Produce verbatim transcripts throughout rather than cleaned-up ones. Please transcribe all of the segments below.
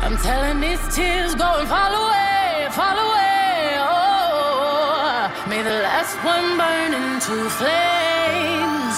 I'm telling these tears go and fall away, fall away. Oh, may the last one burn into flames.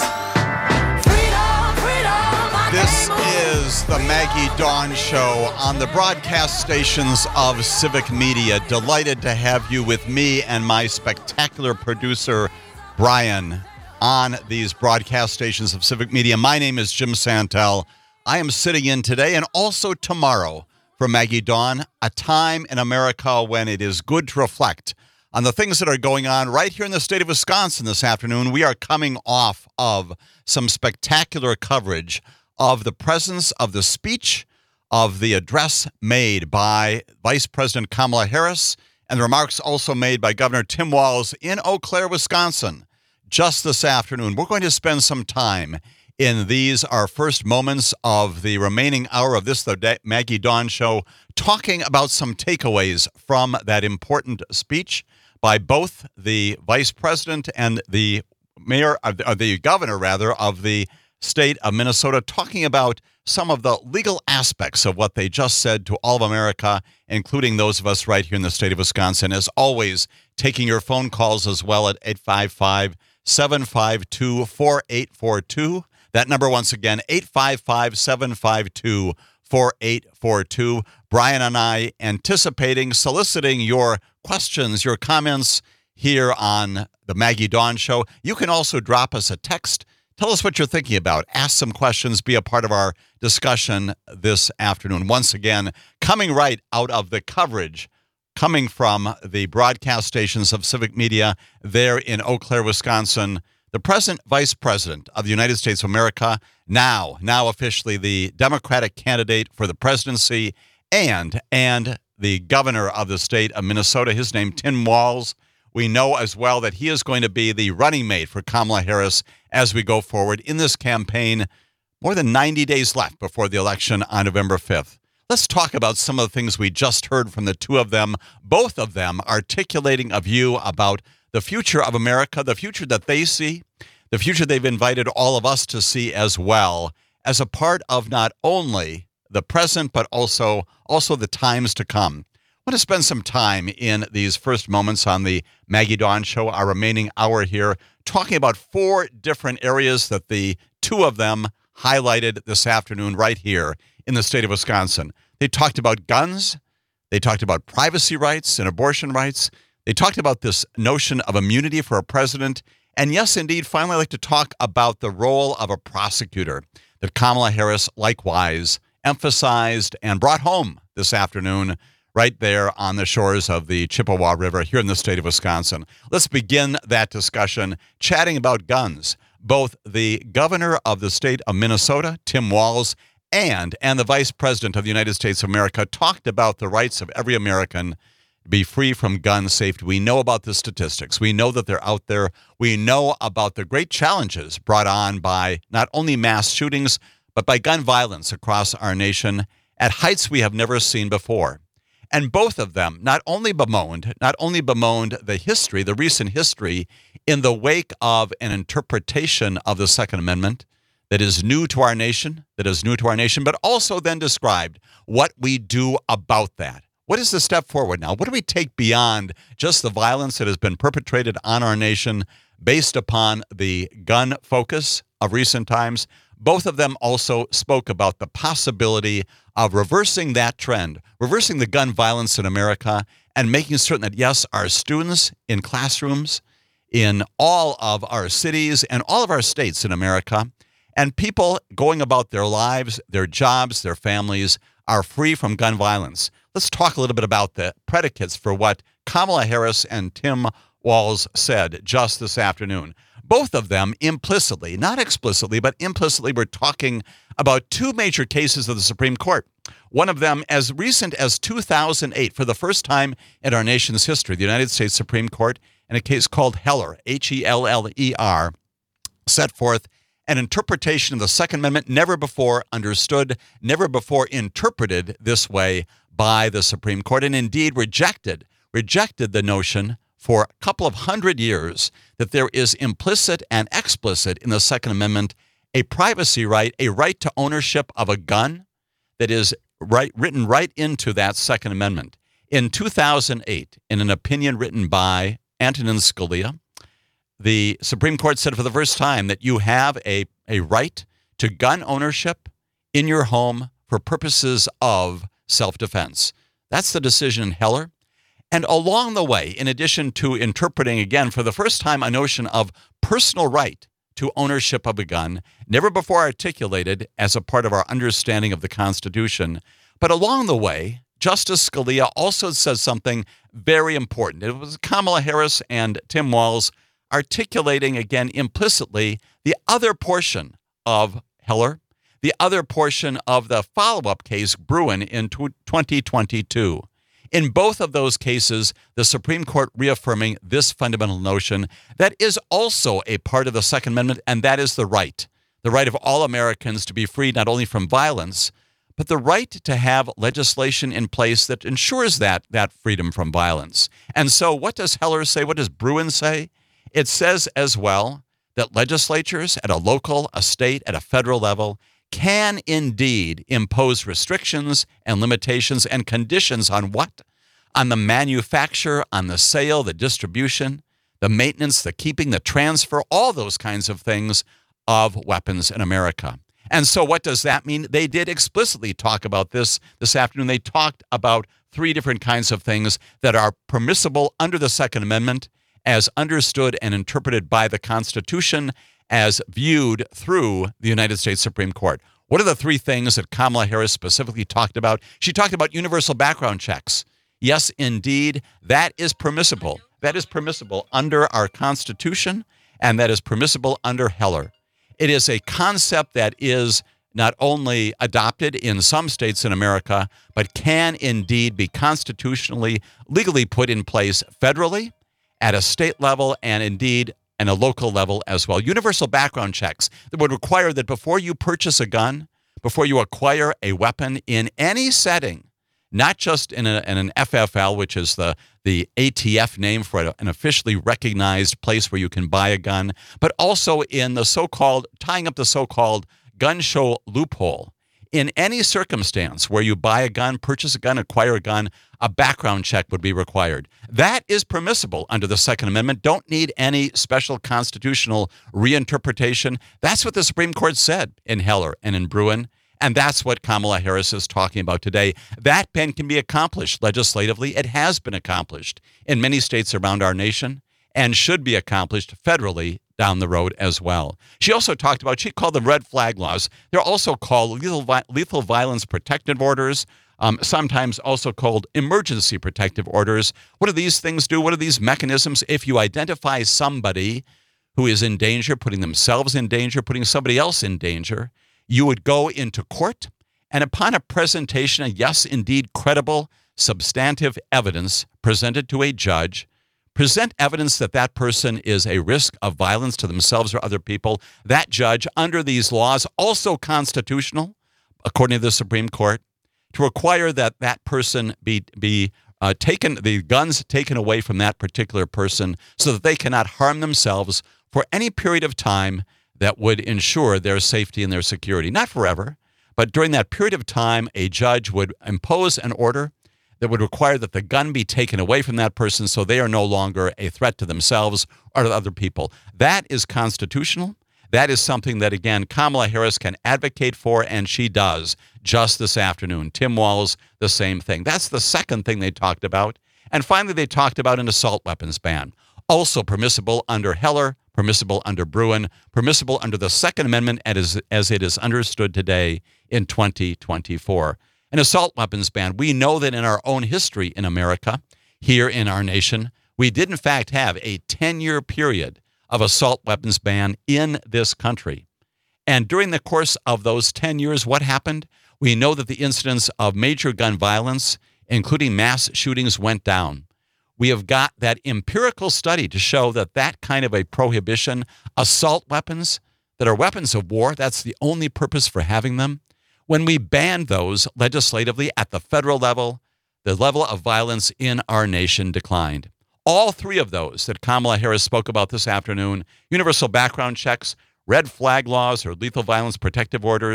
Freedom, freedom, I This can't move. is the Maggie Dawn Show on the broadcast stations of Civic Media. Delighted to have you with me and my spectacular producer, Brian, on these broadcast stations of Civic Media. My name is Jim Santel. I am sitting in today and also tomorrow for Maggie Dawn, a time in America when it is good to reflect on the things that are going on right here in the state of Wisconsin this afternoon. We are coming off of some spectacular coverage of the presence of the speech of the address made by Vice President Kamala Harris and the remarks also made by Governor Tim Walz in Eau Claire, Wisconsin, just this afternoon. We're going to spend some time in these, our first moments of the remaining hour of this, the Maggie Dawn Show, talking about some takeaways from that important speech by both the vice president and the mayor, or the governor, rather, of the state of Minnesota, talking about some of the legal aspects of what they just said to all of America, including those of us right here in the state of Wisconsin. As always, taking your phone calls as well at eight five five, seven five two, four eight four two. That number, once again, eight five five, seven five two, four eight four two. Brian and I anticipating, soliciting your questions, your comments here on the Maggie Dawn Show. You can also drop us a text. Tell us what you're thinking about. Ask some questions. Be a part of our discussion this afternoon. Once again, coming right out of the coverage coming from the broadcast stations of Civic Media there in Eau Claire, Wisconsin, the present Vice President of the United States of America, now, now officially the Democratic candidate for the presidency, and and the governor of the state of Minnesota, his name, Tim Walz. We know as well that he is going to be the running mate for Kamala Harris as we go forward in this campaign. More than ninety days left before the election on November fifth. Let's talk about some of the things we just heard from the two of them, both of them articulating a view about the future of America, the future that they see, the future they've invited all of us to see as well, as a part of not only the present, but also, also the times to come. I want to spend some time in these first moments on the Maggie Dawn Show, our remaining hour here, talking about four different areas that the two of them highlighted this afternoon right here in the state of Wisconsin. They talked about guns. They talked about privacy rights and abortion rights. They talked about this notion of immunity for a president. And yes, indeed, finally, I'd like to talk about the role of a prosecutor that Kamala Harris likewise emphasized and brought home this afternoon right there on the shores of the Chippewa River here in the state of Wisconsin. Let's begin that discussion chatting about guns. Both the governor of the state of Minnesota, Tim Walz, and, and the vice president of the United States of America talked about the rights of every American to be free from gun safety. We know about the statistics. We know that they're out there. We know about the great challenges brought on by not only mass shootings, but by gun violence across our nation at heights we have never seen before. And both of them not only bemoaned, not only bemoaned the history, the recent history, in the wake of an interpretation of the Second Amendment that is new to our nation, that is new to our nation, but also then described what we do about that. What is the step forward now? What do we take beyond just the violence that has been perpetrated on our nation based upon the gun focus of recent times? Both of them also spoke about the possibility of reversing that trend, reversing the gun violence in America, and making certain that, yes, our students in classrooms, in all of our cities and all of our states in America, and people going about their lives, their jobs, their families, are free from gun violence. Let's talk a little bit about the predicates for what Kamala Harris and Tim Walz said just this afternoon. Both of them implicitly, not explicitly, but implicitly were talking about two major cases of the Supreme Court. One of them as recent as two thousand eight, for the first time in our nation's history, the United States Supreme Court, in a case called Heller, H E L L E R, set forth an interpretation of the Second Amendment never before understood, never before interpreted this way by the Supreme Court, and indeed rejected, rejected the notion for a couple of hundred years that there is implicit and explicit in the Second Amendment a privacy right, a right to ownership of a gun that is right, written right into that Second Amendment. In two thousand eight, in an opinion written by Antonin Scalia, the Supreme Court said for the first time that you have a, a right to gun ownership in your home for purposes of self-defense. That's the decision in Heller. And along the way, in addition to interpreting, again, for the first time, a notion of personal right to ownership of a gun, never before articulated as a part of our understanding of the Constitution, but along the way, Justice Scalia also says something very important. It was Kamala Harris and Tim Walz articulating, again, implicitly, the other portion of Heller, the other portion of the follow-up case, Bruen, in twenty twenty-two. In both of those cases, the Supreme Court reaffirming this fundamental notion that is also a part of the Second Amendment, and that is the right, the right of all Americans to be free not only from violence, but the right to have legislation in place that ensures that, that freedom from violence. And so what does Heller say? What does Bruen say? It says as well that legislatures at a local, a state, at a federal level can indeed impose restrictions and limitations and conditions on what? On the manufacture, on the sale, the distribution, the maintenance, the keeping, the transfer, all those kinds of things of weapons in America. And so what does that mean? They did explicitly talk about this this afternoon. They talked about three different kinds of things that are permissible under the Second Amendment as understood and interpreted by the Constitution as viewed through the United States Supreme Court. What are the three things that Kamala Harris specifically talked about? She talked about universal background checks. Yes, indeed, that is permissible. That is permissible under our Constitution, and that is permissible under Heller. It is a concept that is not only adopted in some states in America, but can indeed be constitutionally, legally put in place federally, at a state level, and indeed and a local level as well. Universal background checks that would require that before you purchase a gun, before you acquire a weapon in any setting, not just in, a, in an F F L, which is the, the A T F name for an officially recognized place where you can buy a gun, but also in the so-called, tying up the so-called gun show loophole. In any circumstance where you buy a gun, purchase a gun, acquire a gun, a background check would be required. That is permissible under the Second Amendment. Don't need any special constitutional reinterpretation. That's what the Supreme Court said in Heller and in Bruen, and that's what Kamala Harris is talking about today. That pen can be accomplished legislatively. It has been accomplished in many states around our nation and should be accomplished federally down the road as well. She also talked about, she called them red flag laws. They're also called lethal, lethal violence protective orders, um, sometimes also called emergency protective orders. What do these things do? What are these mechanisms? If you identify somebody who is in danger, putting themselves in danger, putting somebody else in danger, you would go into court, and upon a presentation of, yes, indeed, credible, substantive evidence presented to a judge, present evidence that that person is a risk of violence to themselves or other people, that judge, under these laws, also constitutional, according to the Supreme Court, to require that that person be be uh, taken, the guns taken away from that particular person so that they cannot harm themselves for any period of time that would ensure their safety and their security. Not forever, but during that period of time, a judge would impose an order that would require that the gun be taken away from that person so they are no longer a threat to themselves or to other people. That is constitutional. That is something that, again, Kamala Harris can advocate for, and she does just this afternoon. Tim Walz, the same thing. That's the second thing they talked about. And finally, they talked about an assault weapons ban. Also permissible under Heller, permissible under Bruen, permissible under the Second Amendment as, as it is understood today in twenty twenty-four. An assault weapons ban. We know that in our own history in America, here in our nation, we did in fact have a ten-year period of assault weapons ban in this country. And during the course of those ten years, what happened? We know that the incidence of major gun violence, including mass shootings, went down. We have got that empirical study to show that that kind of a prohibition, assault weapons that are weapons of war, that's the only purpose for having them. When we banned those legislatively at the federal level, the level of violence in our nation declined. All three of those that Kamala Harris spoke about this afternoon, universal background checks, red flag laws or lethal violence protective orders,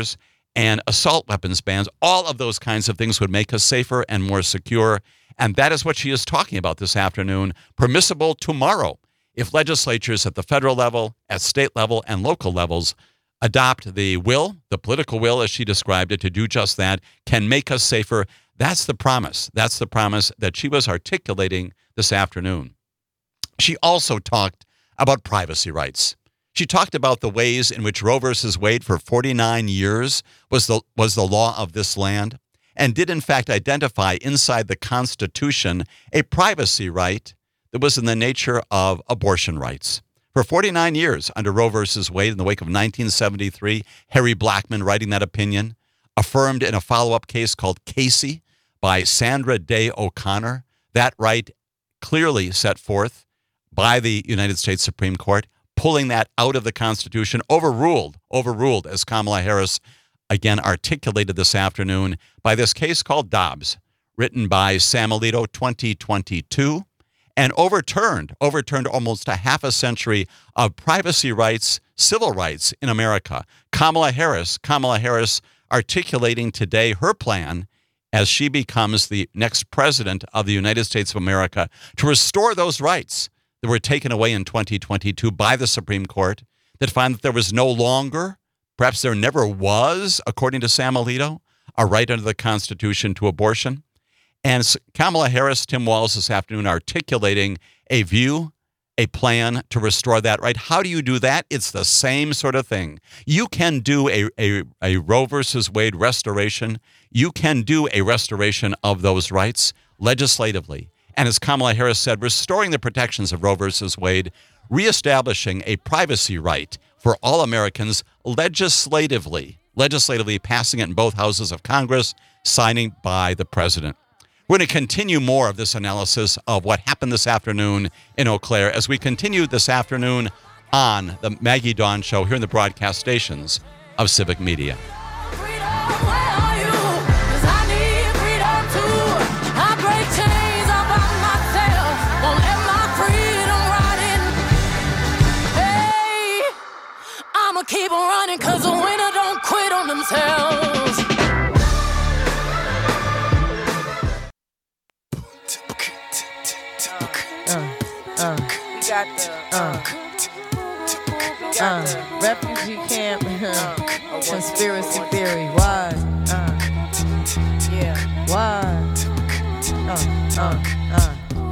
and assault weapons bans. All of those kinds of things would make us safer and more secure. And that is what she is talking about this afternoon, permissible tomorrow if legislatures at the federal level, at state level, and local levels adopt the will, the political will, as she described it, to do just that, can make us safer. That's the promise. That's the promise that she was articulating this afternoon. She also talked about privacy rights. She talked about the ways in which Roe versus Wade for forty-nine years was the was the law of this land, and did in fact identify inside the Constitution a privacy right that was in the nature of abortion rights. For forty-nine years under Roe versus Wade, in the wake of nineteen seventy-three, Harry Blackmun writing that opinion, affirmed in a follow-up case called Casey by Sandra Day O'Connor, that right clearly set forth by the United States Supreme Court, pulling that out of the Constitution, overruled, overruled, as Kamala Harris again articulated this afternoon, by this case called Dobbs, written by Sam Alito, twenty twenty-two, and overturned, overturned almost a half a century of privacy rights, civil rights in America. Kamala Harris, Kamala Harris articulating today her plan as she becomes the next president of the United States of America to restore those rights that were taken away in twenty twenty-two by the Supreme Court, that found that there was no longer, perhaps there never was, according to Sam Alito, a right under the Constitution to abortion. And Kamala Harris, Tim Walz this afternoon articulating a view, a plan to restore that right. How do you do that? It's the same sort of thing. You can do a, a, a Roe versus Wade restoration. You can do a restoration of those rights legislatively. And as Kamala Harris said, restoring the protections of Roe versus Wade, reestablishing a privacy right for all Americans legislatively, legislatively passing it in both houses of Congress, signing by the president. We're going to continue more of this analysis of what happened this afternoon in Eau Claire as we continue this afternoon on the Maggie Dawn Show here in the broadcast stations of Civic Media. Keep on running, cause the winner don't quit on themselves. Uh, uh, we got the, uh, we got uh, the refugee camp, uh, conspiracy theory, why? Uh, yeah, why? Uh, uh, uh.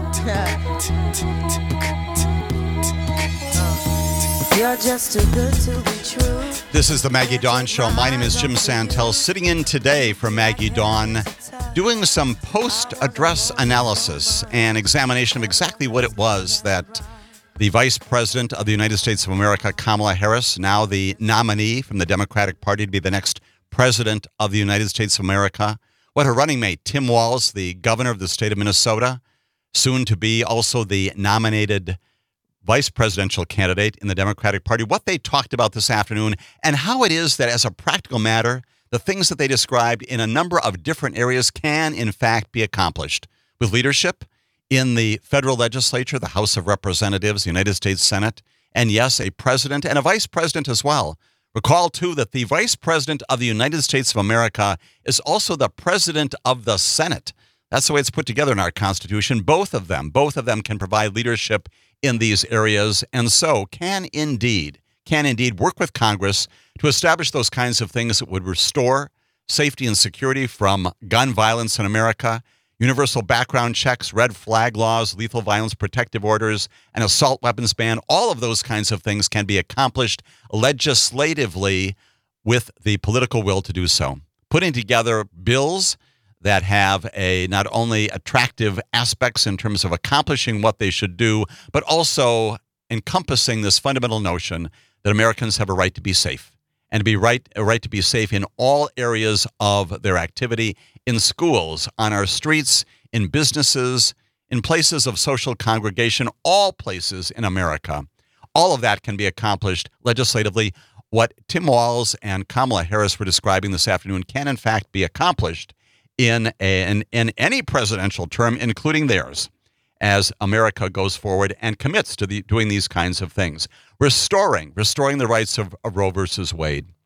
You're just too good to be true. This is the Maggie Dawn Show. My name is Jim Santel, sitting in today for Maggie Dawn, doing some post-address analysis and examination of exactly what it was that the Vice President of the United States of America, Kamala Harris, now the nominee from the Democratic Party to be the next President of the United States of America, what her running mate, Tim Walz, the governor of the state of Minnesota, soon to be also the nominated vice presidential candidate in the Democratic Party, what they talked about this afternoon, and how it is that as a practical matter, the things that they described in a number of different areas can, in fact, be accomplished with leadership in the federal legislature, the House of Representatives, the United States Senate, and yes, a president and a vice president as well. Recall, too, that the vice president of the United States of America is also the president of the Senate. That's the way it's put together in our Constitution. Both of them, both of them can provide leadership in these areas, and so can indeed, can indeed work with Congress to establish those kinds of things that would restore safety and security from gun violence in America, universal background checks, red flag laws, lethal violence protective orders, an assault weapons ban. All of those kinds of things can be accomplished legislatively with the political will to do so. Putting together bills that have a not only attractive aspects in terms of accomplishing what they should do, but also encompassing this fundamental notion that Americans have a right to be safe and to be right, a right to be safe in all areas of their activity, in schools, on our streets, in businesses, in places of social congregation, all places in America. All of that can be accomplished legislatively. What Tim Walz and Kamala Harris were describing this afternoon can, in fact, be accomplished in, a, in, in any presidential term, including theirs, as America goes forward and commits to the, doing these kinds of things. Restoring, restoring the rights of, of Roe versus Wade.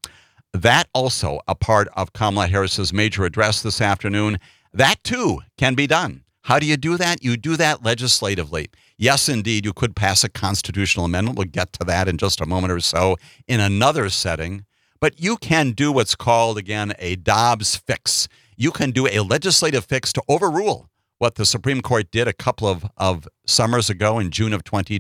that also a part of Kamala Harris's major address this afternoon. That too can be done. How do you do that? You do that legislatively. Yes, indeed, you could pass a constitutional amendment. We'll get to that in just a moment or so in another setting. But you can do what's called, again, a Dobbs fix. You can do a legislative fix to overrule what the Supreme Court did a couple of, of summers ago in June of twenty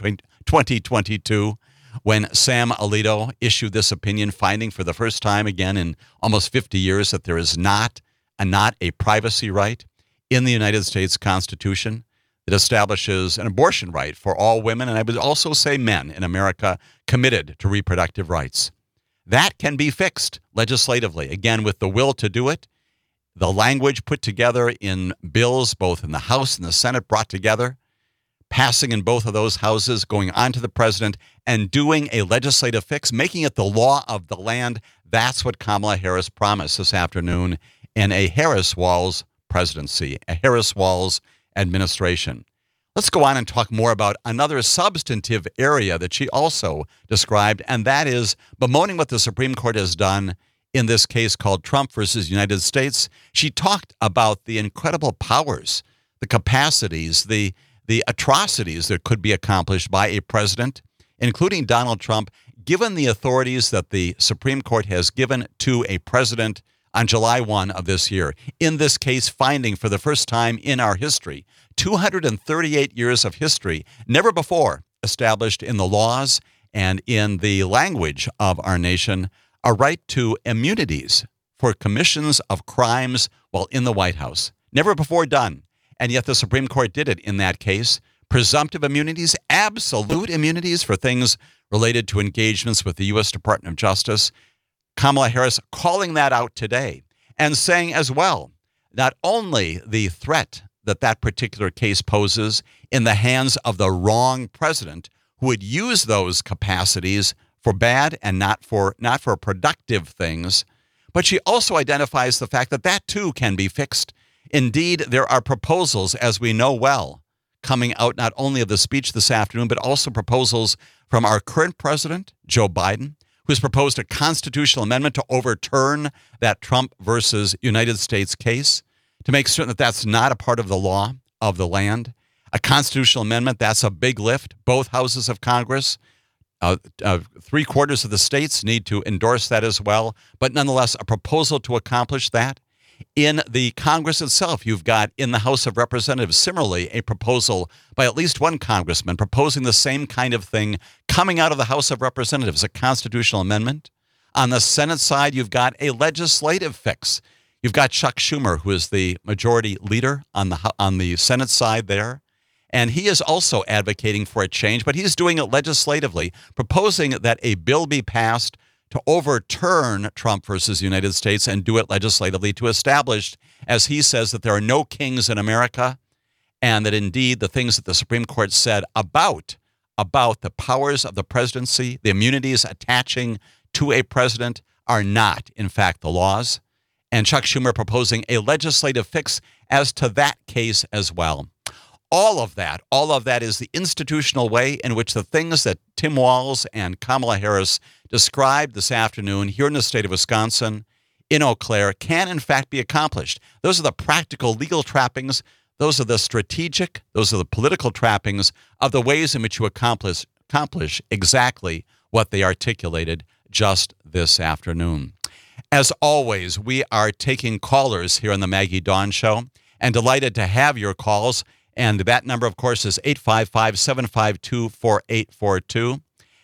twenty-two, when Sam Alito issued this opinion, finding for the first time again in almost fifty years that there is not a, not a privacy right in the United States Constitution that establishes an abortion right for all women, and I would also say men in America committed to reproductive rights. That can be fixed legislatively, again, with the will to do it, the language put together in bills, both in the House and the Senate, brought together, passing in both of those houses, going on to the president, and doing a legislative fix, making it the law of the land. That's what Kamala Harris promised this afternoon in a Harris-Walz presidency, a Harris-Walz administration. Let's go on and talk more about another substantive area that she also described, and that is bemoaning what the Supreme Court has done in this case called Trump versus United States. She talked about the incredible powers, the capacities, the, the atrocities that could be accomplished by a president, including Donald Trump, given the authorities that the Supreme Court has given to a president on July first of this year. In this case, finding for the first time in our history, two hundred thirty-eight years of history, never before established in the laws and in the language of our nation, a right to immunities for commissions of crimes while in the White House. Never before done. And yet the Supreme Court did it in that case. Presumptive immunities, absolute immunities for things related to engagements with the U S Department of Justice. Kamala Harris calling that out today and saying as well, not only the threat that that particular case poses in the hands of the wrong president who would use those capacities for bad and not for not for productive things, but she also identifies the fact that that too can be fixed. Indeed, there are proposals, as we know well, coming out not only of the speech this afternoon, but also proposals from our current president, Joe Biden, who's proposed a constitutional amendment to overturn that Trump versus United States case, to make certain that that's not a part of the law of the land. A constitutional amendment, that's a big lift. Both houses of Congress, uh, uh, three quarters of the states need to endorse that as well. But nonetheless, a proposal to accomplish that. In the Congress itself, you've got in the House of Representatives, similarly, a proposal by at least one congressman proposing the same kind of thing coming out of the House of Representatives, a constitutional amendment. On the Senate side, you've got a legislative fix. You've got Chuck Schumer, who is the majority leader on the on the Senate side there. And he is also advocating for a change, but he's doing it legislatively, proposing that a bill be passed to overturn Trump versus the United States and do it legislatively to establish, as he says, that there are no kings in America and that indeed the things that the Supreme Court said about, about the powers of the presidency, the immunities attaching to a president are not, in fact, the laws. And Chuck Schumer proposing a legislative fix as to that case as well. All of that, all of that is the institutional way in which the things that Tim Walz and Kamala Harris described this afternoon here in the state of Wisconsin, in Eau Claire, can in fact be accomplished. Those are the practical legal trappings. Those are the strategic, those are the political trappings of the ways in which you accomplish, accomplish exactly what they articulated just this afternoon. As always, we are taking callers here on the Maggie Dawn Show and delighted to have your calls. And that number, of course, is eight five five, seven five two, four eight four two.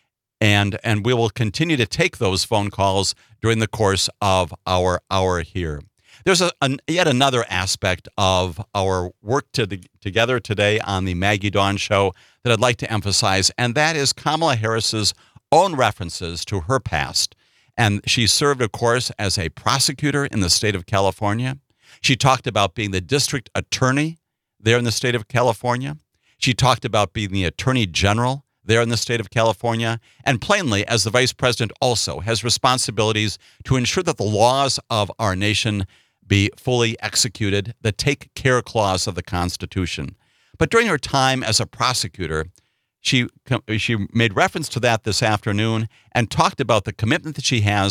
And, and we will continue to take those phone calls during the course of our hour here. There's a, an, yet another aspect of our work to the, together today on the Maggie Dawn Show that I'd like to emphasize, and that is Kamala Harris's own references to her past. And she served, of course, as a prosecutor in the state of California. She talked about being the district attorney there in the state of California. She talked about being the attorney general there in the state of California. And plainly, as the vice president, also has responsibilities to ensure that the laws of our nation be fully executed, the take care clause of the Constitution. But during her time as a prosecutor, she she made reference to that this afternoon and talked about the commitment that she has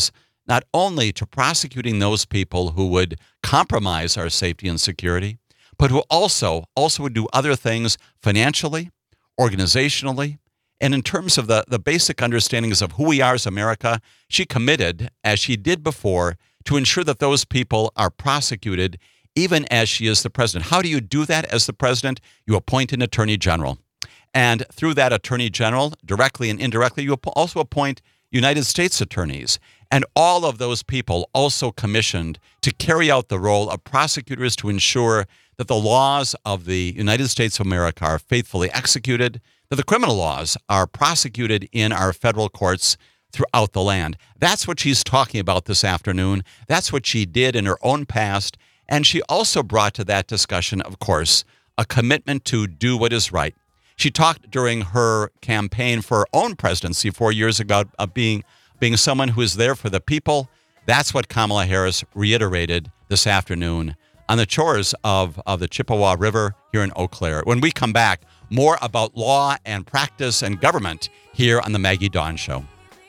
not only to prosecuting those people who would compromise our safety and security, but who also also would do other things financially, organizationally, and in terms of the, the basic understandings of who we are as America. She committed, as she did before, to ensure that those people are prosecuted even as she is the president. How do you do that as the president? You appoint an attorney general. And through that attorney general, directly and indirectly, you also appoint United States attorneys. And all of those people also commissioned to carry out the role of prosecutors to ensure that the laws of the United States of America are faithfully executed, that the criminal laws are prosecuted in our federal courts throughout the land. That's what she's talking about this afternoon. That's what she did in her own past. And she also brought to that discussion, of course, a commitment to do what is right. She talked during her campaign for her own presidency four years ago of being, being someone who is there for the people. That's what Kamala Harris reiterated this afternoon on the shores of, of the Chippewa River here in Eau Claire. When we come back, more about law and practice and government here on the Maggie Dawn Show.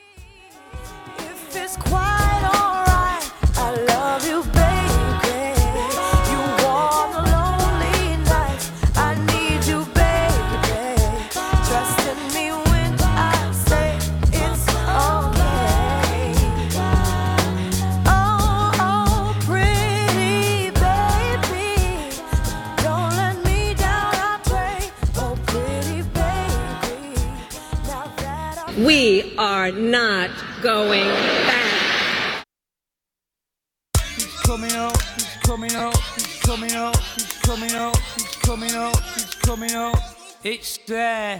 If it's quite all right, I love you, baby. You warm the lonely nights. I need you, baby. Trust in me when I say it's okay. Oh, oh, pretty baby, don't let me down, I pray. Oh, pretty baby, now that I We are not going back. He's coming out, he's coming out, he's coming out, he's coming out, he's coming out, he's coming out. It's there.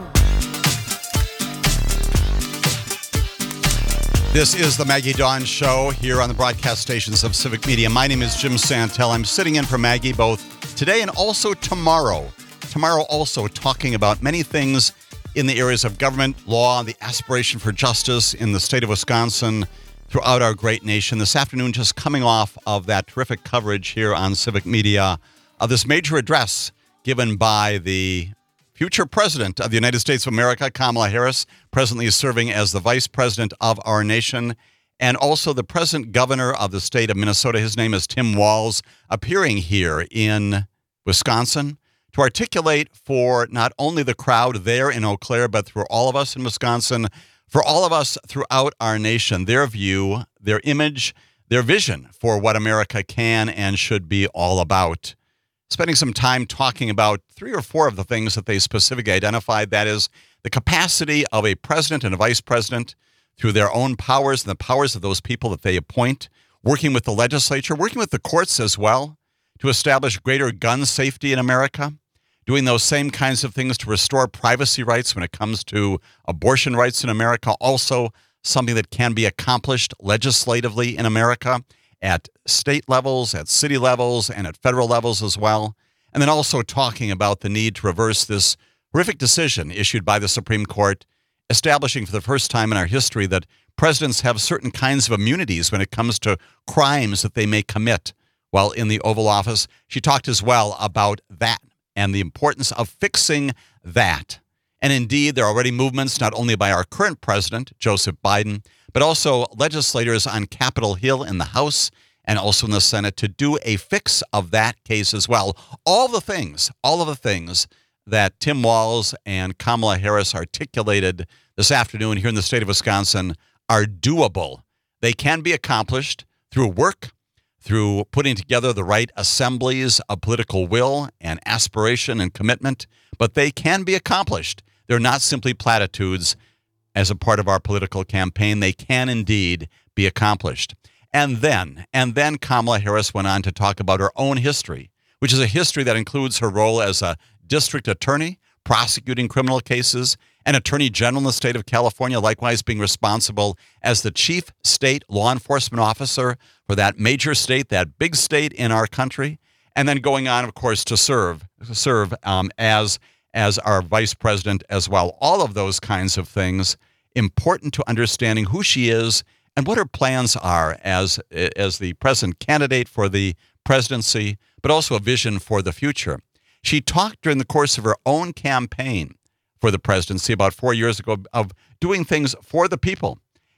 This is the Maggie Dawn Show here on the broadcast stations of Civic Media. My name is Jim Santel. I'm sitting in for Maggie both today and also tomorrow. Tomorrow also talking about many things in the areas of government, law, the aspiration for justice in the state of Wisconsin, throughout our great nation. This afternoon, just coming off of that terrific coverage here on Civic Media of this major address given by the future president of the United States of America, Kamala Harris, presently serving as the vice president of our nation, and also the present governor of the state of Minnesota. His name is Tim Walz, appearing here in Wisconsin to articulate for not only the crowd there in Eau Claire, but for all of us in Wisconsin, for all of us throughout our nation, their view, their image, their vision for what America can and should be all about. Spending some time talking about three or four of the things that they specifically identified, that is the capacity of a president and a vice president through their own powers and the powers of those people that they appoint, working with the legislature, working with the courts as well, to establish greater gun safety in America, doing those same kinds of things to restore privacy rights when it comes to abortion rights in America, also something that can be accomplished legislatively in America at state levels, at city levels, and at federal levels as well. And then also talking about the need to reverse this horrific decision issued by the Supreme Court, establishing for the first time in our history that presidents have certain kinds of immunities when it comes to crimes that they may commit while in the Oval Office. She talked as well about that and the importance of fixing that. And indeed, there are already movements not only by our current president, Joseph Biden, but also legislators on Capitol Hill in the House and also in the Senate to do a fix of that case as well. All the things, all of the things that Tim Walz and Kamala Harris articulated this afternoon here in the state of Wisconsin are doable. They can be accomplished through work, through putting together the right assemblies of political will and aspiration and commitment, but they can be accomplished. They're not simply platitudes as a part of our political campaign. They can indeed be accomplished. And then, and then Kamala Harris went on to talk about her own history, which is a history that includes her role as a district attorney, prosecuting criminal cases, an attorney general in the state of California, likewise being responsible as the chief state law enforcement officer for that major state, that big state in our country, and then going on, of course, to serve serve um, as as our vice president as well. All of those kinds of things important to understanding who she is and what her plans are as as the present candidate for the presidency, but also a vision for the future. She talked during the course of her own campaign for the presidency about four years ago of doing things for the people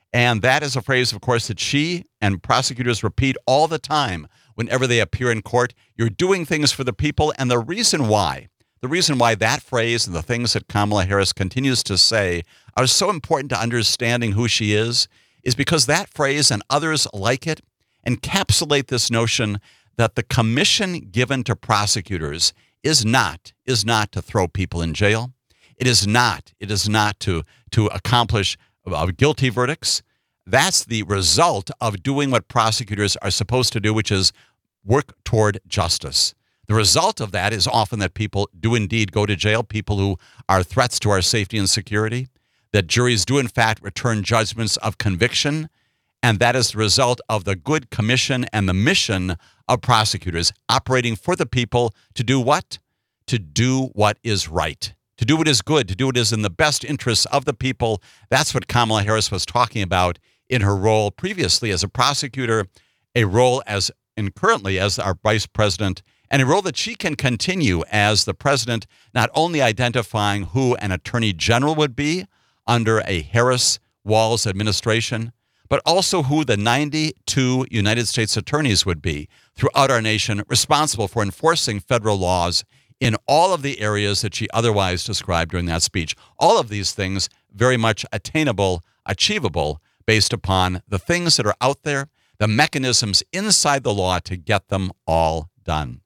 And that is a phrase, of course, that she and prosecutors repeat all the time whenever they appear in court. You're doing things for the people. And the reason why, the reason why that phrase and the things that Kamala Harris continues to say are so important to understanding who she is, is because that phrase and others like it encapsulate this notion that the commission given to prosecutors is not, is not to throw people in jail. It is not, it is not to, to accomplish uh, guilty verdicts. That's the result of doing what prosecutors are supposed to do, which is work toward justice. The result of that is often that people do indeed go to jail, people who are threats to our safety and security, that juries do in fact return judgments of conviction, and that is the result of the good commission and the mission of prosecutors operating for the people to do what? To do what is right, to do what is good, to do what is in the best interests of the people. That's what Kamala Harris was talking about in her role previously as a prosecutor, a role as and currently as our vice president, and a role that she can continue as the president, not only identifying who an attorney general would be under a Harris-Walz administration, but also who the ninety-two United States attorneys would be throughout our nation responsible for enforcing federal laws in all of the areas that she otherwise described during that speech. All of these things very much attainable, achievable, based upon the things that are out there, the mechanisms inside the law to get them all done.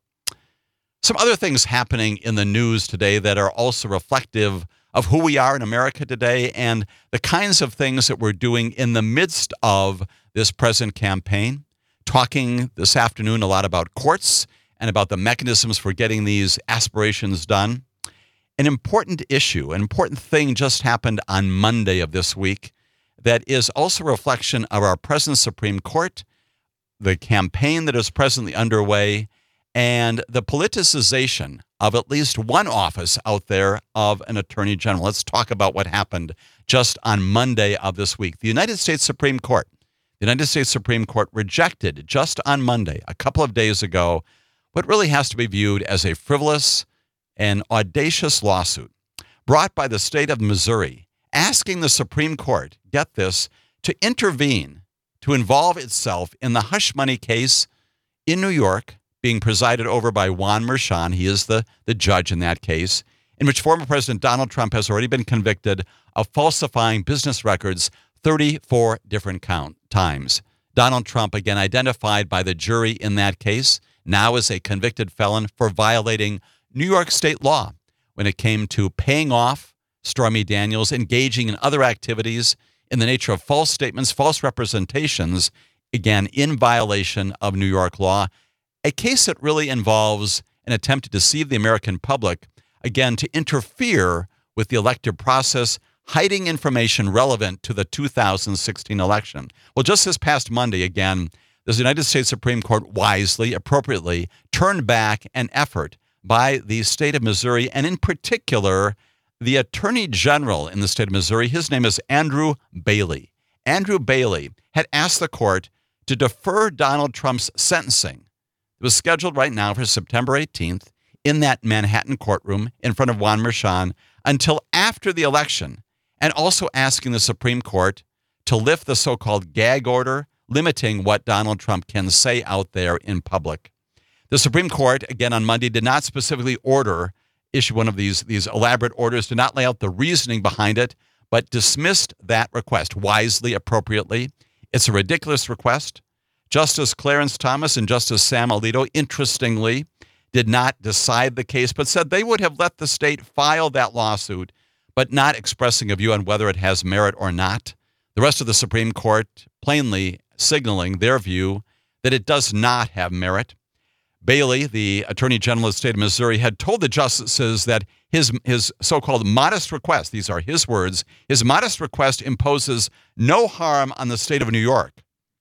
Some other things happening in the news today that are also reflective of who we are in America today and the kinds of things that we're doing in the midst of this present campaign. Talking this afternoon a lot about courts and about the mechanisms for getting these aspirations done. An important issue, an important thing just happened on Monday of this week that is also a reflection of our present Supreme Court, the campaign that is presently underway, and the politicization of at least one office out there of an attorney general. Let's talk about what happened just on Monday of this week. The United States Supreme Court, the United States Supreme Court rejected just on Monday, a couple of days ago, what really has to be viewed as a frivolous and audacious lawsuit brought by the state of Missouri, asking the Supreme Court, get this, to intervene, to involve itself in the hush money case in New York, being presided over by Juan Merchan. He is the, the judge in that case, in which former President Donald Trump has already been convicted of falsifying business records thirty-four different count times. Donald Trump, again, identified by the jury in that case, now as a convicted felon for violating New York state law when it came to paying off Stormy Daniels, engaging in other activities in the nature of false statements, false representations, again, in violation of New York law. A case that really involves an attempt to deceive the American public, again, to interfere with the elective process, hiding information relevant to the two thousand sixteen election. Well, just this past Monday, again, the United States Supreme Court wisely, appropriately, turned back an effort by the state of Missouri, and in particular, the Attorney General in the state of Missouri. His name is Andrew Bailey. Andrew Bailey had asked the court to defer Donald Trump's sentencing. It was scheduled right now for September eighteenth in that Manhattan courtroom in front of Juan Merchan until after the election, and also asking the Supreme Court to lift the so-called gag order, limiting what Donald Trump can say out there in public. The Supreme Court, again on Monday, did not specifically order, issue one of these, these elaborate orders, did not lay out the reasoning behind it, but dismissed that request wisely, appropriately. It's a ridiculous request. Justice Clarence Thomas and Justice Sam Alito, interestingly, did not decide the case, but said they would have let the state file that lawsuit, but not expressing a view on whether it has merit or not. The rest of the Supreme Court plainly signaling their view that it does not have merit. Bailey, the Attorney General of the state of Missouri, had told the justices that his, his so-called modest request, these are his words, his modest request imposes no harm on the state of New York,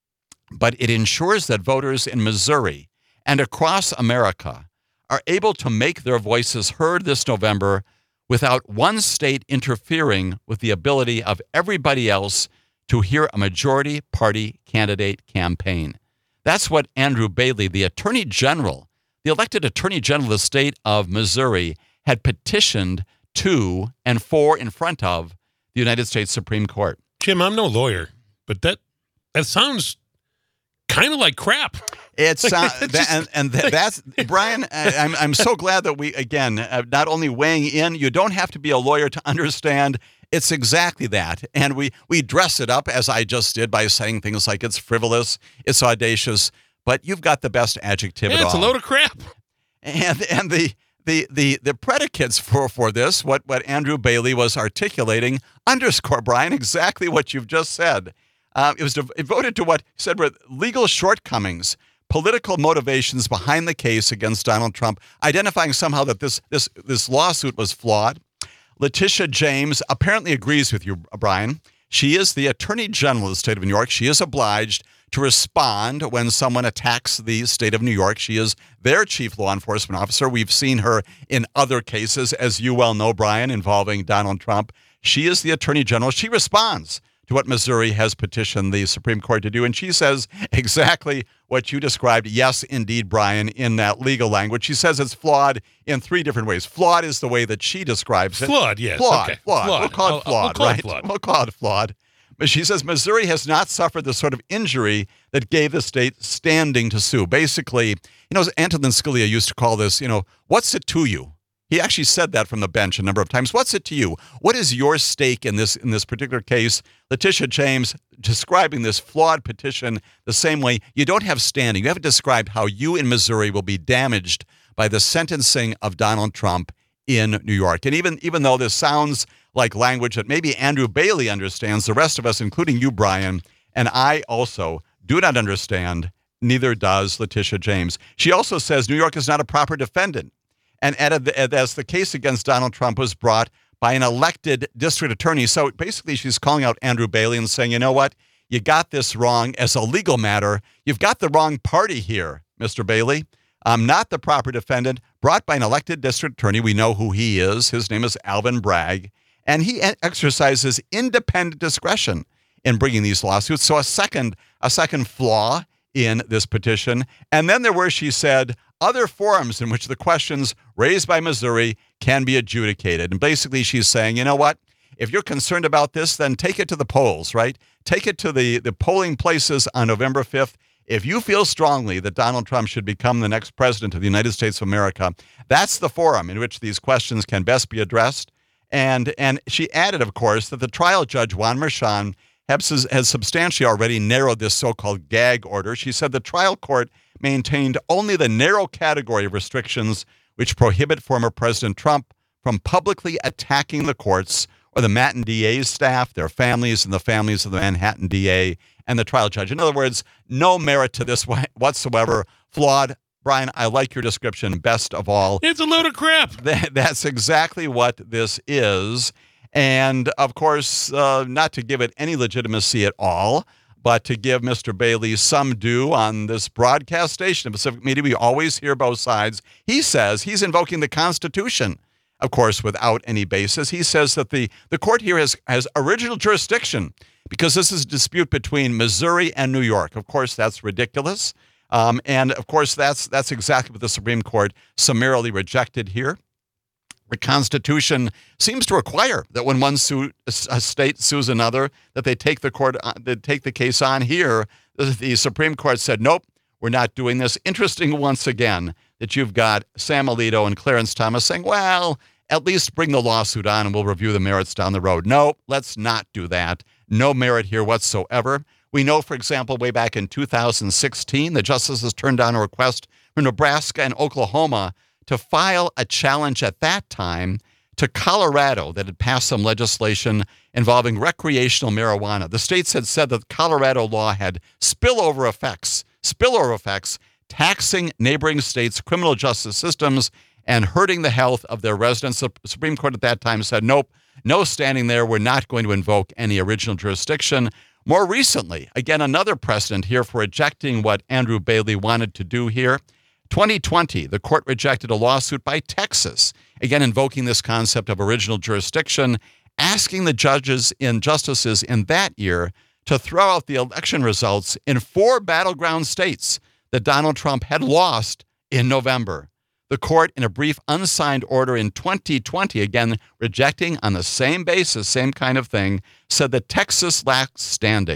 but it ensures that voters in Missouri and across America are able to make their voices heard this November without one state interfering with the ability of everybody else to hear a majority party candidate campaign. That's what Andrew Bailey, the Attorney General, the elected Attorney General of the state of Missouri, had petitioned to and for in front of the United States Supreme Court. Jim, I'm no lawyer, but that that sounds kind of like crap. It's uh, It's that, just- and, and th- that's Brian. I- I'm I'm so glad that we again uh, not only weighing in. You don't have to be a lawyer to understand. It's exactly that, and we we dress it up as I just did by saying things like it's frivolous, it's audacious. But you've got the best adjective Yeah, at it's a all. load of crap. And and the the the the predicates for for this, what what Andrew Bailey was articulating, underscore, Brian, exactly what you've just said. Uh, it was devoted to what he said were legal shortcomings, political motivations behind the case against Donald Trump, identifying somehow that this this this lawsuit was flawed. Letitia James apparently agrees with you, Brian. She is the Attorney General of the state of New York. She is obliged to respond when someone attacks the state of New York. She is their chief law enforcement officer. We've seen her in other cases, as you well know, Brian, involving Donald Trump. She is the Attorney General. She responds to what Missouri has petitioned the Supreme Court to do. And she says exactly what you described. Yes, indeed, Brian, in that legal language. She says it's flawed in three different ways. Flawed is the way that she describes it. Flawed, yes. Flawed, Okay. flawed. Flawed. We'll call it I'll- I'll- flawed, we'll call it right? flawed. We'll call it flawed. But she says Missouri has not suffered the sort of injury that gave the state standing to sue. Basically, you know, Antonin Scalia used to call this, you know, what's it to you? He actually said that from the bench a number of times. What's it to you? What is your stake in this in this particular case? Letitia James describing this flawed petition the same way. You don't have standing. You haven't described how you in Missouri will be damaged by the sentencing of Donald Trump in New York. And even even though this sounds like language that maybe Andrew Bailey understands, the rest of us, including you, Brian, and I also do not understand, neither does Letitia James. She also says New York is not a proper defendant, and added that as the case against Donald Trump was brought by an elected district attorney. So basically she's calling out Andrew Bailey and saying, you know what, you got this wrong as a legal matter. You've got the wrong party here, Mister Bailey. I'm not the proper defendant, brought by an elected district attorney. We know who he is. His name is Alvin Bragg. And he exercises independent discretion in bringing these lawsuits. So a second, a second flaw in this petition. And then there were, she said, other forums in which the questions raised by Missouri can be adjudicated. And basically she's saying, you know what? If you're concerned about this, then take it to the polls, right? Take it to the, the polling places on November fifth. If you feel strongly that Donald Trump should become the next president of the United States of America, that's the forum in which these questions can best be addressed. And and she added, of course, that the trial judge, Juan Merchan, has, has substantially already narrowed this so-called gag order. She said the trial court maintained only the narrow category of restrictions which prohibit former President Trump from publicly attacking the courts or the Manhattan D A's staff, their families, and the families of the Manhattan D A and the trial judge. In other words, no merit to this whatsoever. Flawed. Brian, I like your description best of all. It's a load of crap. That, that's exactly what this is. And, of course, uh, not to give it any legitimacy at all, but to give Mister Bailey some due on this broadcast station of Pacific Media. We always hear both sides. He says he's invoking the Constitution, of course, without any basis. He says that the, the court here has, has original jurisdiction because this is a dispute between Missouri and New York. Of course, that's ridiculous. Um, and, of course, that's that's exactly what the Supreme Court summarily rejected here. The Constitution seems to require that when one suit, a state sues another, that they take the court, they take the case on here. The Supreme Court said, nope, we're not doing this. Interesting once again that you've got Sam Alito and Clarence Thomas saying, well, at least bring the lawsuit on and we'll review the merits down the road. No, let's not do that. No merit here whatsoever. We know, for example, way back in two thousand sixteen, the justices turned down a request from Nebraska and Oklahoma to file a challenge at that time to Colorado that had passed some legislation involving recreational marijuana. The states had said that Colorado law had spillover effects, spillover effects, taxing neighboring states' criminal justice systems and hurting the health of their residents. The Supreme Court at that time said, nope, no standing there. We're not going to invoke any original jurisdiction. More recently, again, another precedent here for rejecting what Andrew Bailey wanted to do here. twenty twenty, the court rejected a lawsuit by Texas, again invoking this concept of original jurisdiction, asking the judges and justices in that year to throw out the election results in four battleground states that Donald Trump had lost in November. The court, in a brief unsigned order in twenty twenty, again rejecting on the same basis, same kind of thing, said that Texas lacks standing.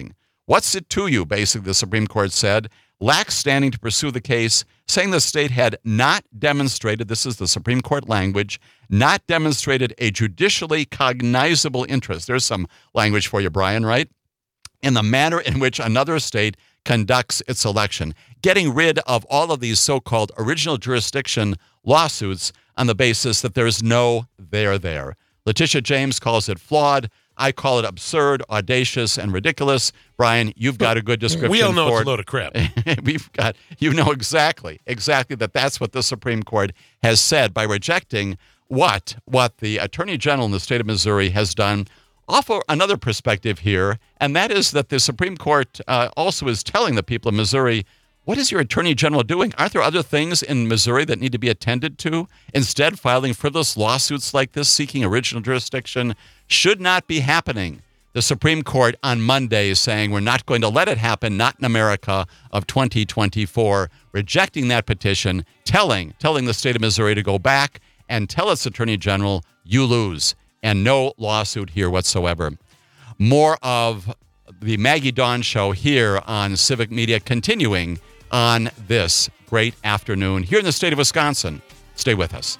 What's it to you, basically, the Supreme Court said, lacks standing to pursue the case, saying the state had not demonstrated, this is the Supreme Court language, not demonstrated a judicially cognizable interest. There's some language for you, Brian, right? In the manner in which another state conducts its election, getting rid of all of these so-called original jurisdiction lawsuits on the basis that there's no there there. Letitia James calls it flawed. I call it absurd, audacious, and ridiculous. Brian, you've got a good description We all know for it's a load of crap. We've got, you know exactly, exactly that that's what the Supreme Court has said by rejecting what, what the Attorney General in the state of Missouri has done. Offer another perspective here, and that is that the Supreme Court uh, also is telling the people of Missouri, what is your Attorney General doing? Aren't there other things in Missouri that need to be attended to? Instead, filing frivolous lawsuits like this, seeking original jurisdiction, should not be happening. The Supreme Court on Monday is saying we're not going to let it happen, not in America of twenty twenty-four, rejecting that petition, telling, telling the state of Missouri to go back and tell its Attorney General, you lose, and no lawsuit here whatsoever. More of the Maggie Dawn Show here on Civic Media, continuing on this great afternoon here in the state of Wisconsin. Stay with us.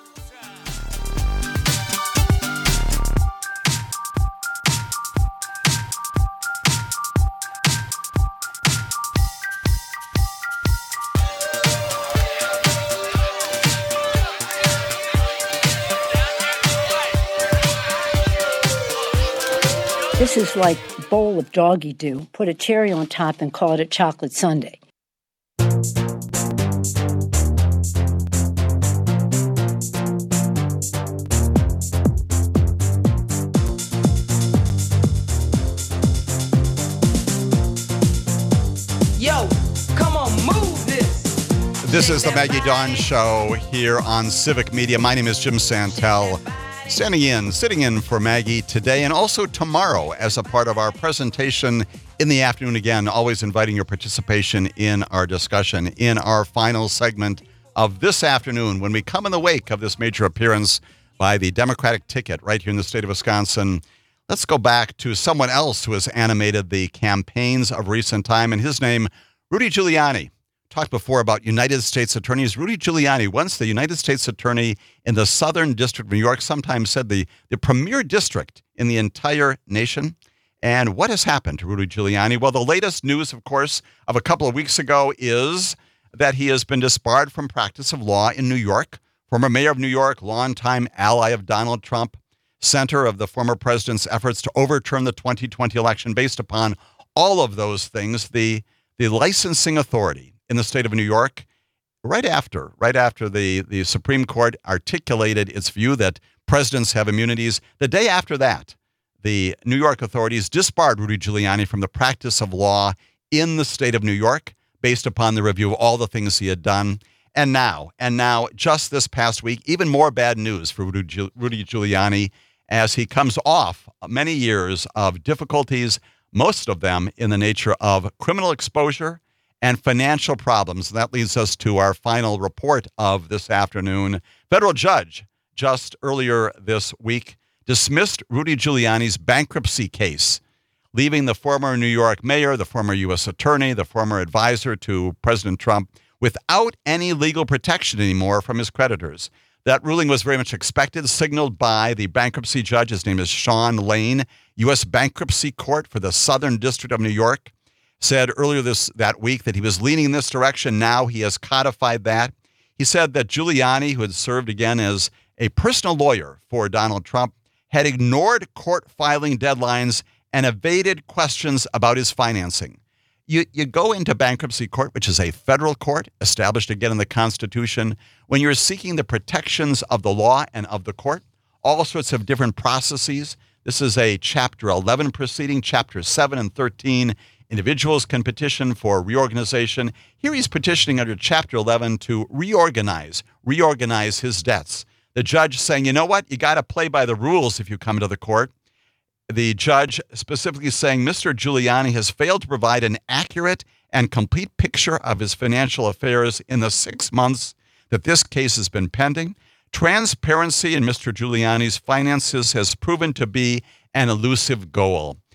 This is like a bowl of doggy do. Put a cherry on top and call it a chocolate sundae. Yo, come on, move this. This is the Maggie Dawn Show here on Civic Media. My name is Jim Santel. Standing in, sitting in for Maggie today and also tomorrow as a part of our presentation in the afternoon. Again, always inviting your participation in our discussion in our final segment of this afternoon when we come in the wake of this major appearance by the Democratic ticket right here in the state of Wisconsin. Let's go back to someone else who has animated the campaigns of recent time, and his name, Rudy Giuliani. Talked before about United States attorneys. Rudy Giuliani, once the United States attorney in the Southern District of New York, sometimes said the, the premier district in the entire nation. And what has happened to Rudy Giuliani? Well, the latest news, of course, of a couple of weeks ago is that he has been disbarred from practice of law in New York. Former mayor of New York, longtime ally of Donald Trump, center of the former president's efforts to overturn the twenty twenty election. Based upon all of those things, the, the licensing authority in the state of New York, right after, right after the, the Supreme Court articulated its view that presidents have immunities, the day after that, the New York authorities disbarred Rudy Giuliani from the practice of law in the state of New York based upon the review of all the things he had done. And now, and now, just this past week, even more bad news for Rudy, Rudy Giuliani as he comes off many years of difficulties, most of them in the nature of criminal exposure and financial problems. That leads us to our final report of this afternoon. Federal judge just earlier this week dismissed Rudy Giuliani's bankruptcy case, leaving the former New York mayor, the former U S attorney, the former advisor to President Trump without any legal protection anymore from his creditors. That ruling was very much expected, signaled by the bankruptcy judge. His name is Sean Lane, U S Bankruptcy Court for the Southern District of New York. Said earlier this that week that he was leaning in this direction. Now he has codified that. He said that Giuliani, who had served again as a personal lawyer for Donald Trump, had ignored court filing deadlines and evaded questions about his financing. You, you go into bankruptcy court, which is a federal court established again in the Constitution, when you're seeking the protections of the law and of the court, all sorts of different processes. This is a Chapter eleven proceeding, Chapter seven and thirteen. Individuals can petition for reorganization. Here he's petitioning under Chapter eleven to reorganize, reorganize his debts. The judge saying, you know what, you got to play by the rules if you come to the court. The judge specifically saying Mister Giuliani has failed to provide an accurate and complete picture of his financial affairs in the six months that this case has been pending. Transparency in Mister Giuliani's finances has proven to be an elusive goal.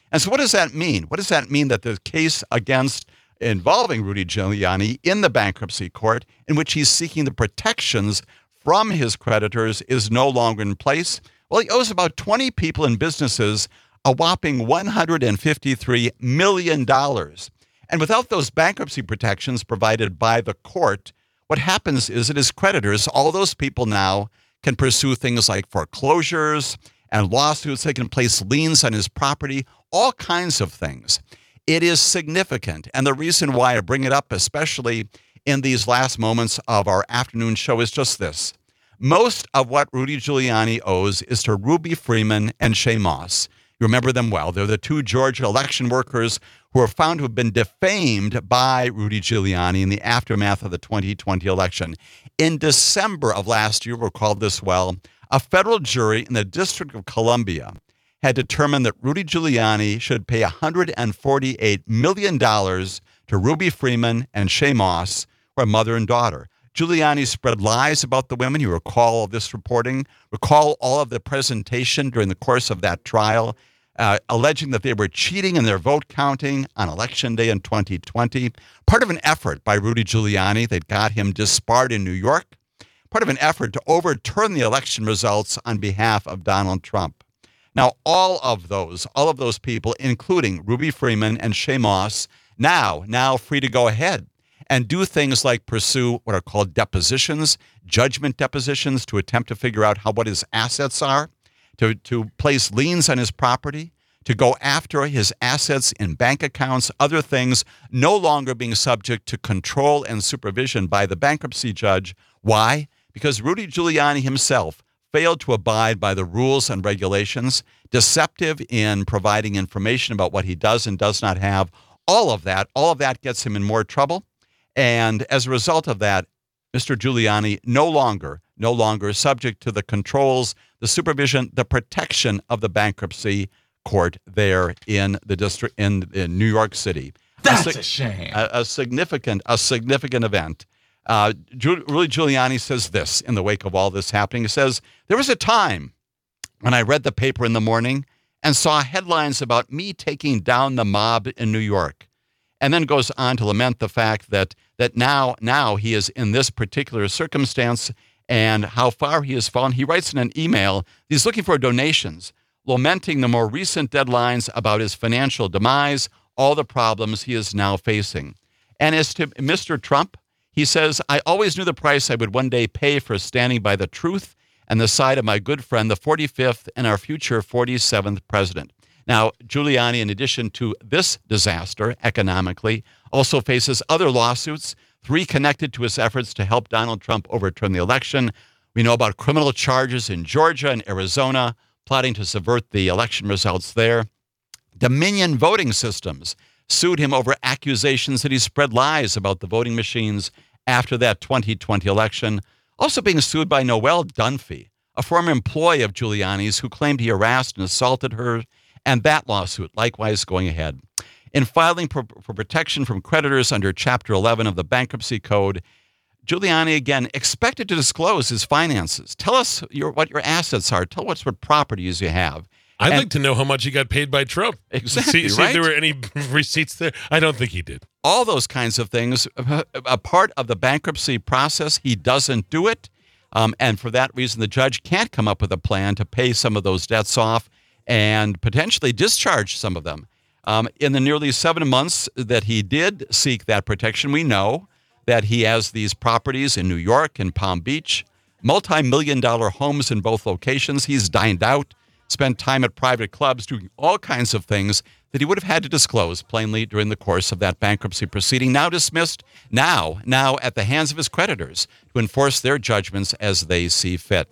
And so what does that mean? What does that mean that the case against involving Rudy Giuliani in the bankruptcy court, in which he's seeking the protections from his creditors, is no longer in place? Well, he owes about twenty people and businesses a whopping one hundred fifty-three million dollars. And without those bankruptcy protections provided by the court, what happens is that his creditors, all those people now, can pursue things like foreclosures and lawsuits. They can place liens on his property, all kinds of things. It is significant. And the reason why I bring it up, especially in these last moments of our afternoon show, is just this. Most of what Rudy Giuliani owes is to Ruby Freeman and Shay Moss. You remember them well. They're the two Georgia election workers who were found to have been defamed by Rudy Giuliani in the aftermath of the twenty twenty election. In December of last year, recall this well, a federal jury in the District of Columbia had determined that Rudy Giuliani should pay one hundred forty-eight million dollars to Ruby Freeman and Shay Moss, who are mother and daughter. Giuliani spread lies about the women. You recall all this reporting, recall all of the presentation during the course of that trial, uh, alleging that they were cheating in their vote counting on Election Day in twenty twenty. Part of an effort by Rudy Giuliani that got him disbarred in New York, part of an effort to overturn the election results on behalf of Donald Trump. Now, all of those, all of those people, including Ruby Freeman and Shay Moss, now, now free to go ahead and do things like pursue what are called depositions, judgment depositions, to attempt to figure out how what his assets are, to, to place liens on his property, to go after his assets in bank accounts, other things, no longer being subject to control and supervision by the bankruptcy judge. Why? Because Rudy Giuliani himself failed to abide by the rules and regulations, deceptive in providing information about what he does and does not have. All of that, all of that gets him in more trouble. And as a result of that, Mister Giuliani no longer, no longer subject to the controls, the supervision, the protection of the bankruptcy court there in the district in, in New York City. That's a, a shame. A, a significant, a significant event. Uh, Rudy Giuliani says this in the wake of all this happening. He says, there was a time when I read the paper in the morning and saw headlines about me taking down the mob in New York. And then goes on to lament the fact that that now now he is in this particular circumstance and how far he has fallen. He writes in an email, he's looking for donations, lamenting the more recent deadlines about his financial demise, all the problems he is now facing. And as to Mister Trump, he says, I always knew the price I would one day pay for standing by the truth and the side of my good friend, the forty-fifth and our future forty-seventh president. Now, Giuliani, in addition to this disaster economically, also faces other lawsuits, three connected to his efforts to help Donald Trump overturn the election. We know about criminal charges in Georgia and Arizona, plotting to subvert the election results there. Dominion Voting Systems sued him over accusations that he spread lies about the voting machines after that twenty twenty election. Also being sued by Noelle Dunphy, a former employee of Giuliani's who claimed he harassed and assaulted her, and that lawsuit likewise going ahead. In filing for, for protection from creditors under Chapter eleven of the Bankruptcy Code, Giuliani, again, expected to disclose his finances. Tell us your, what your assets are. Tell us what properties you have. I'd And- like to know how much he got paid by Trump. Exactly, See, see right? if there were any receipts there. I don't think he did. All those kinds of things, a part of the bankruptcy process, he doesn't do it. Um, and for that reason, the judge can't come up with a plan to pay some of those debts off and potentially discharge some of them. Um, in the nearly seven months that he did seek that protection, we know that he has these properties in New York and Palm Beach, multi-million dollar homes in both locations. He's dined out, spent time at private clubs, doing all kinds of things that he would have had to disclose plainly during the course of that bankruptcy proceeding, now dismissed, now, now at the hands of his creditors to enforce their judgments as they see fit.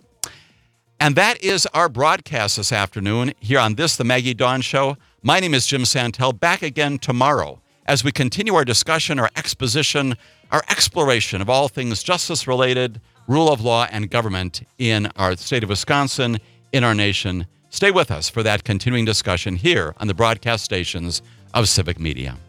And that is our broadcast this afternoon here on this, the Maggie Dawn Show. My name is Jim Santel, back again tomorrow as we continue our discussion, our exposition, our exploration of all things justice-related, rule of law, and government in our state of Wisconsin, in our nation. Stay with us for that continuing discussion here on the broadcast stations of Civic Media.